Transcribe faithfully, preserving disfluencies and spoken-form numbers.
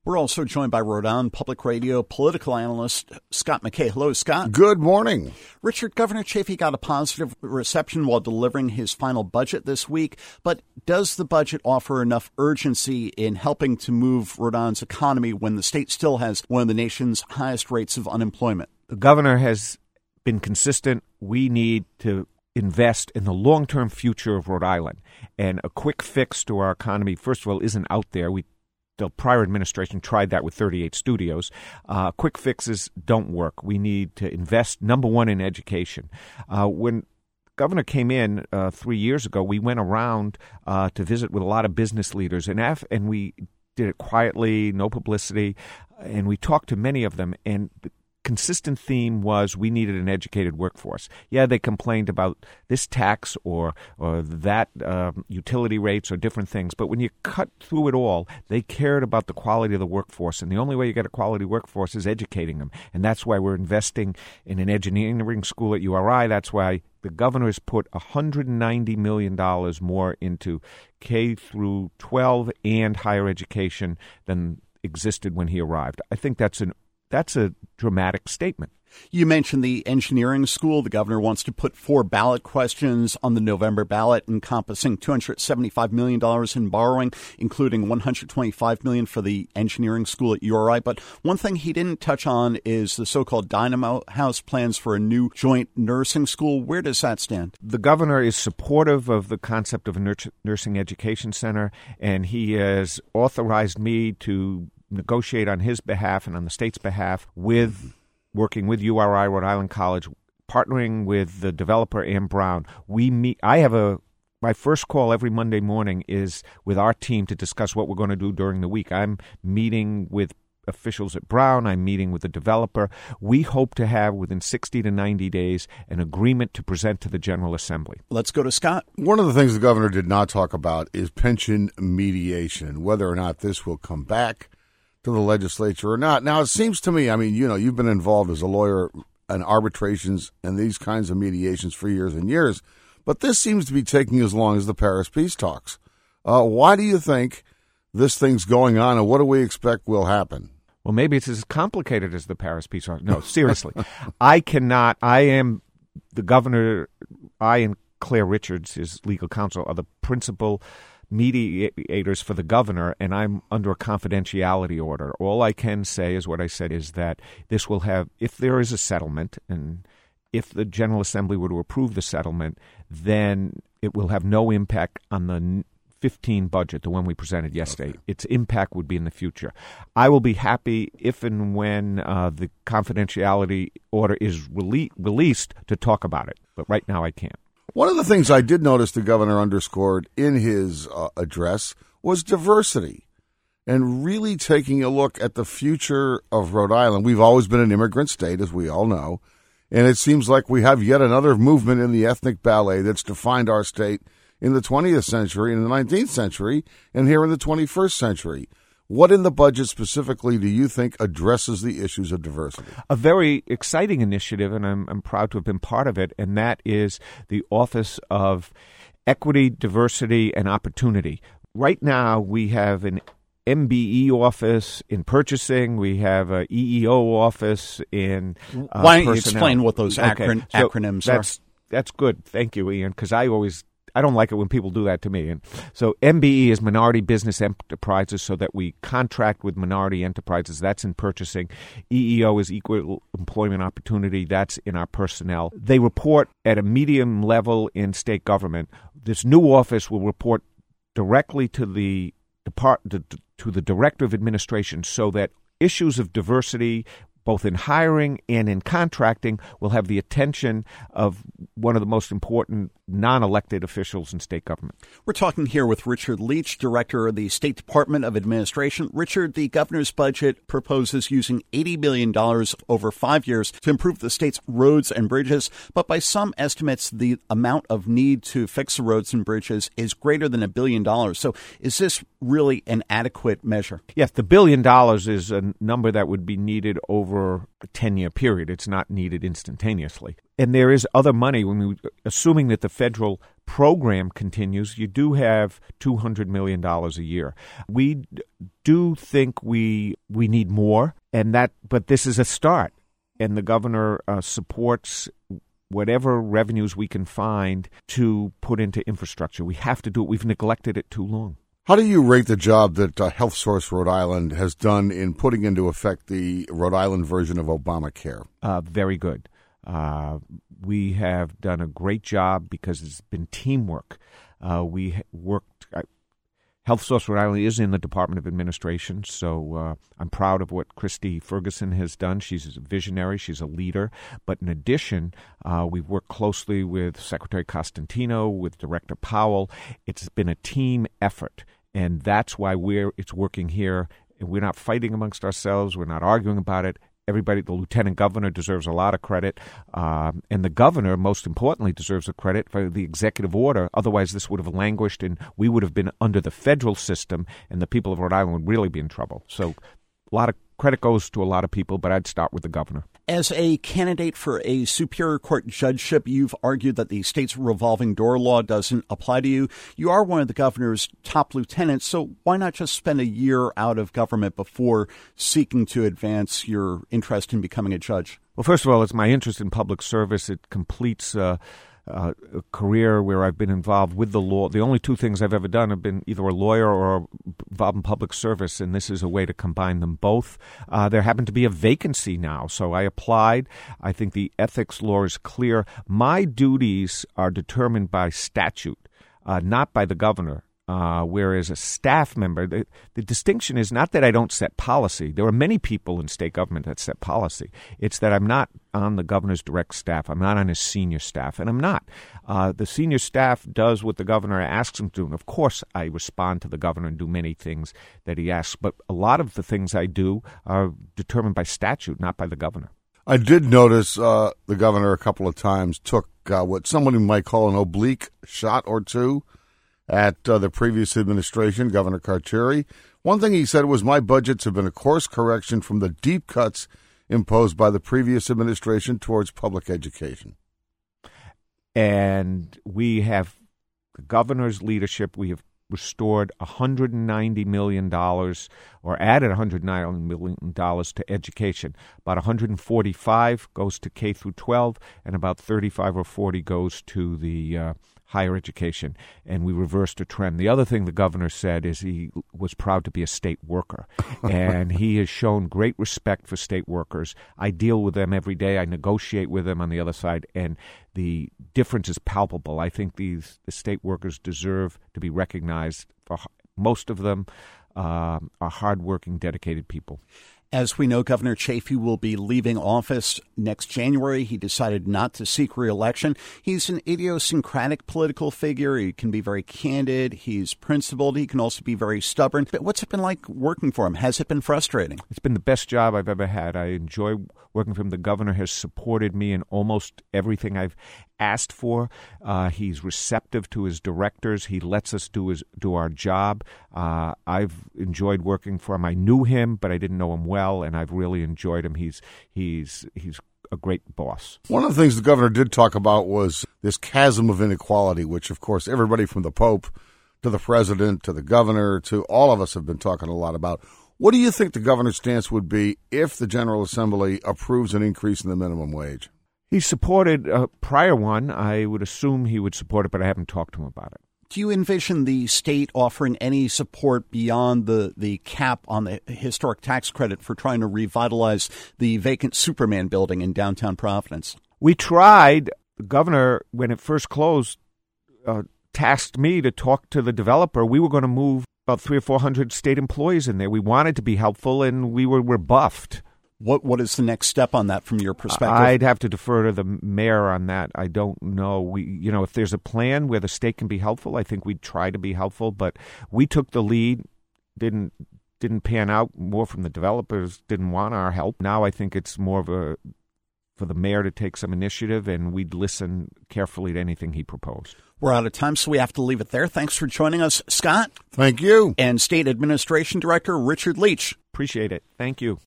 We're also joined by Rhode Island Public Radio political analyst Scott McKay. Hello, Scott. Good morning. Richard, Governor Chafee got a positive reception while delivering his final budget this week, but does the budget offer enough urgency in helping to move Rhode Island's economy when the state still has one of the nation's highest rates of unemployment? The governor has been consistent. We need to invest in the long-term future of Rhode Island, and a quick fix to our economy, first of all, isn't out there. We The prior administration tried that with thirty-eight studios. Uh, quick fixes don't work. We need to invest, number one, in education. Uh, when the governor came in uh, three years ago, we went around uh, to visit with a lot of business leaders, and, af- and we did it quietly, no publicity, and we talked to many of them, and the consistent theme was we needed an educated workforce. Yeah, they complained about this tax or or that uh, utility rates or different things, but when you cut through it all, they cared about the quality of the workforce, and the only way you get a quality workforce is educating them, and that's why we're investing in an engineering school at U R I. That's why the governor has put one hundred ninety million dollars more into K through twelve and higher education than existed when he arrived. I think that's an That's a dramatic statement. You mentioned the engineering school. The governor wants to put four ballot questions on the November ballot encompassing two hundred seventy-five million dollars in borrowing, including one hundred twenty-five million dollars for the engineering school at U R I. But one thing he didn't touch on is the so-called Dynamo House plans for a new joint nursing school. Where does that stand? The governor is supportive of the concept of a nursing education center, and he has authorized me to negotiate on his behalf and on the state's behalf with working with U R I, Rhode Island College, partnering with the developer Ann Brown. We meet. I have a my first call every Monday morning is with our team to discuss what we're going to do during the week. I'm meeting with officials at Brown. I'm meeting with the developer. We hope to have within sixty to ninety days an agreement to present to the General Assembly. Let's go to Scott. One of the things the governor did not talk about is pension mediation, whether or not this will come back to the legislature or not. Now, it seems to me, I mean, you know, you've been involved as a lawyer in arbitrations and these kinds of mediations for years and years, but this seems to be taking as long as the Paris peace talks. Uh, why do you think this thing's going on, and what do we expect will happen? Well, maybe it's as complicated as the Paris peace talks. No, seriously. I cannot, I am the governor, I and Claire Richards, his legal counsel, are the principal mediators for the governor, and I'm under a confidentiality order. All I can say is what I said is that this will have, if there is a settlement, and if the General Assembly were to approve the settlement, then it will have no impact on the fifteen budget, the one we presented yesterday. Okay. Its impact would be in the future. I will be happy if and when uh, the confidentiality order is rele- released to talk about it, but right now I can't. One of the things I did notice the governor underscored in his uh, address was diversity and really taking a look at the future of Rhode Island. We've always been an immigrant state, as we all know, and it seems like we have yet another movement in the ethnic ballet that's defined our state in the twentieth century, in the nineteenth century, and here in the twenty-first century. What in the budget specifically do you think addresses the issues of diversity? A very exciting initiative, and I'm, I'm proud to have been part of it, and that is the Office of Equity, Diversity, and Opportunity. Right now, we have an M B E office in purchasing. We have a E E O office in uh, Why don't you personnel. explain what those okay. acron- so acronyms that's, are? That's good. Thank you, Ian, because I always I don't like it when people do that to me. And so M B E is Minority Business Enterprises, so that we contract with minority enterprises. That's in purchasing. E E O is Equal Employment Opportunity. That's in our personnel. They report at a medium level in state government. This new office will report directly to the depart to the Director of Administration, so that issues of diversity, both in hiring and in contracting, will have the attention of one of the most important non-elected officials in state government. We're talking here with Richard Leach, Director of the State Department of Administration. Richard, the governor's budget proposes using eighty billion dollars over five years to improve the state's roads and bridges, but by some estimates, the amount of need to fix the roads and bridges is greater than a billion dollars. So is this really an adequate measure? Yes, the billion dollars is a number that would be needed over over a ten-year period. It's not needed instantaneously. And there is other money. When we, assuming that the federal program continues, you do have two hundred million dollars a year. We do think we we need more, and that, but this is a start. And the governor uh, supports whatever revenues we can find to put into infrastructure. We have to do it. We've neglected it too long. How do you rate the job that uh, HealthSource Rhode Island has done in putting into effect the Rhode Island version of Obamacare? Uh, very good. Uh, we have done a great job because it's been teamwork. Uh, we worked. Uh, HealthSource Rhode Island is in the Department of Administration, so uh, I'm proud of what Christy Ferguson has done. She's a visionary. She's a leader. But in addition, uh, we've worked closely with Secretary Costantino, with Director Powell. It's been a team effort, and that's why we're it's working here. We're not fighting amongst ourselves. We're not arguing about it. Everybody, the lieutenant governor deserves a lot of credit, um, and the governor, most importantly, deserves a credit for the executive order. Otherwise, this would have languished, and we would have been under the federal system, and the people of Rhode Island would really be in trouble. So a lot of credit goes to a lot of people, but I'd start with the governor. As a candidate for a Superior Court judgeship, you've argued that the state's revolving door law doesn't apply to you. You are one of the governor's top lieutenants, so why not just spend a year out of government before seeking to advance your interest in becoming a judge? Well, first of all, it's my interest in public service. It completes uh, uh, a career where I've been involved with the law. The only two things I've ever done have been either a lawyer or involved in public service, and this is a way to combine them both. Uh, there happened to be a vacancy now, so I applied. I think the ethics law is clear. My duties are determined by statute, uh, not by the governor. Uh, whereas a staff member, the, the distinction is not that I don't set policy. There are many people in state government that set policy. It's that I'm not on the governor's direct staff. I'm not on his senior staff, and I'm not. Uh, the senior staff does what the governor asks them to do. And of course, I respond to the governor and do many things that he asks. But a lot of the things I do are determined by statute, not by the governor. I did notice uh, the governor a couple of times took uh, what somebody might call an oblique shot or two at uh, the previous administration, Governor Carcieri. One thing he said was, my budgets have been a course correction from the deep cuts imposed by the previous administration towards public education. And we have the governor's leadership. We have restored one hundred ninety million dollars or added one hundred ninety million dollars to education. About one hundred forty-five goes to K through twelve, and about thirty-five or forty goes to the uh, higher education, and we reversed a trend. The other thing the governor said is he was proud to be a state worker, and he has shown great respect for state workers. I deal with them every day. I negotiate with them on the other side, and the difference is palpable. I think these the state workers deserve to be recognized. For most of them uh, are hardworking, dedicated people. As we know, Governor Chafee will be leaving office next January. He decided not to seek re-election. He's an idiosyncratic political figure. He can be very candid. He's principled. He can also be very stubborn. But what's it been like working for him? Has it been frustrating? It's been the best job I've ever had. I enjoy working for him. The governor has supported me in almost everything I've asked for. Uh, he's receptive to his directors. He lets us do his do our job. Uh, I've enjoyed working for him. I knew him, but I didn't know him well, and I've really enjoyed him. He's he's he's a great boss. One of the things the governor did talk about was this chasm of inequality, which, of course, everybody from the Pope to the president to the governor to all of us have been talking a lot about. What do you think the governor's stance would be if the General Assembly approves an increase in the minimum wage? He supported a prior one. I would assume he would support it, but I haven't talked to him about it. Do you envision the state offering any support beyond the, the cap on the historic tax credit for trying to revitalize the vacant Superman building in downtown Providence? We tried. The governor, when it first closed, uh, tasked me to talk to the developer. We were going to move about three or four hundred state employees in there. We wanted to be helpful, and we were rebuffed. What What is the next step on that from your perspective? I'd have to defer to the mayor on that. I don't know. We, you know, if there's a plan where the state can be helpful, I think we'd try to be helpful. But we took the lead, didn't didn't pan out. More from the developers didn't want our help. Now I think it's more of a for the mayor to take some initiative, and we'd listen carefully to anything he proposed. We're out of time, so we have to leave it there. Thanks for joining us, Scott. Thank you. And State Administration Director Richard Leach. Appreciate it. Thank you.